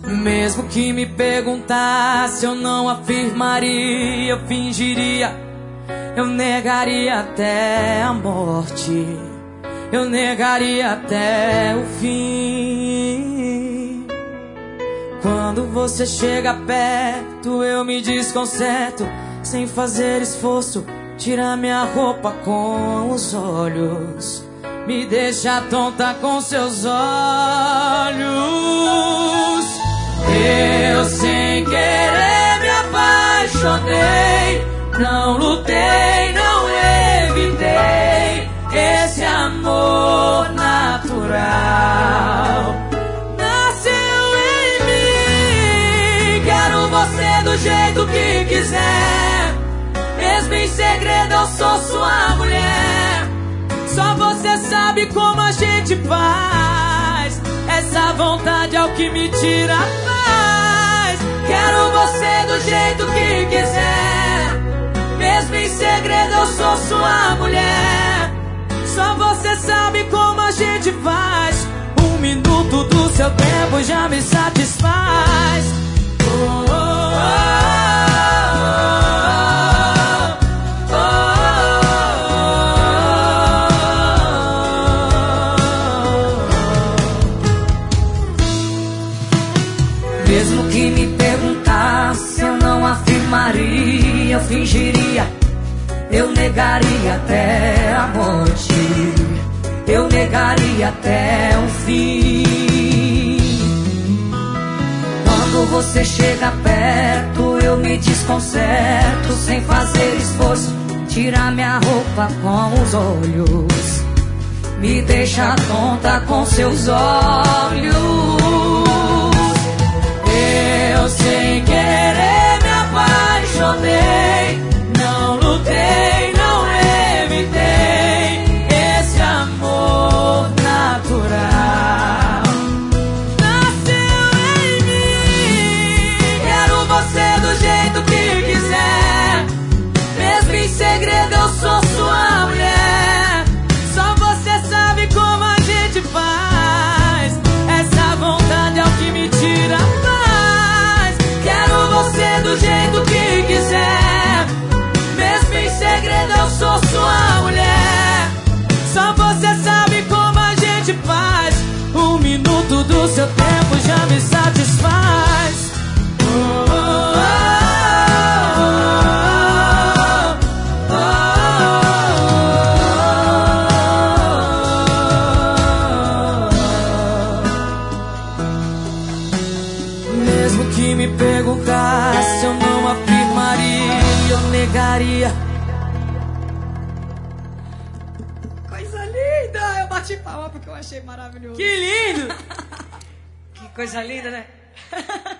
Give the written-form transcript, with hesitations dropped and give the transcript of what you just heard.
Mesmo que me perguntasse, eu não afirmaria, eu fingiria, eu negaria até a morte, eu negaria até o fim. Quando você chega perto, eu me desconcerto, sem fazer esforço, tira minha roupa com os olhos, me deixa tonta com seus olhos. Eu sem querer me apaixonei, não lutei, não evitei esse amor natural. Nasceu em mim, quero você do jeito que quiser, mesmo em segredo eu sou sua mulher. Só você sabe como a gente faz, essa vontade é o que me tira a paz. Quero você do jeito que quiser, mesmo em segredo eu sou sua mulher. Só você sabe como a gente faz, 1 minuto do seu tempo já me satisfaz. Oh, oh, oh, oh. Mesmo que me perguntasse, eu não afirmaria, eu fingiria, eu negaria até a morte, eu negaria até o fim. Quando você chega perto, eu me desconcerto, sem fazer esforço, tira minha roupa com os olhos, me deixa tonta com seus olhos. Eu sem querer me apaixonei, não lutei, não evitei esse amor natural. Nasceu em mim, quero você do jeito que quiser, mesmo em segredo eu sou sua mulher. Só você sabe como a gente faz, essa vontade é o que me tira a paz. Quero você do jeito que quiser, mesmo em segredo eu sou sua mulher. Só você sabe como a gente faz, 1 minuto do seu tempo já me satisfaz. Oh, oh, oh, oh, oh. Mesmo que me perguntasse, eu não afirmaria, eu negaria. Coisa linda! Eu bati palma porque eu achei maravilhoso. Que lindo! Que coisa linda, né?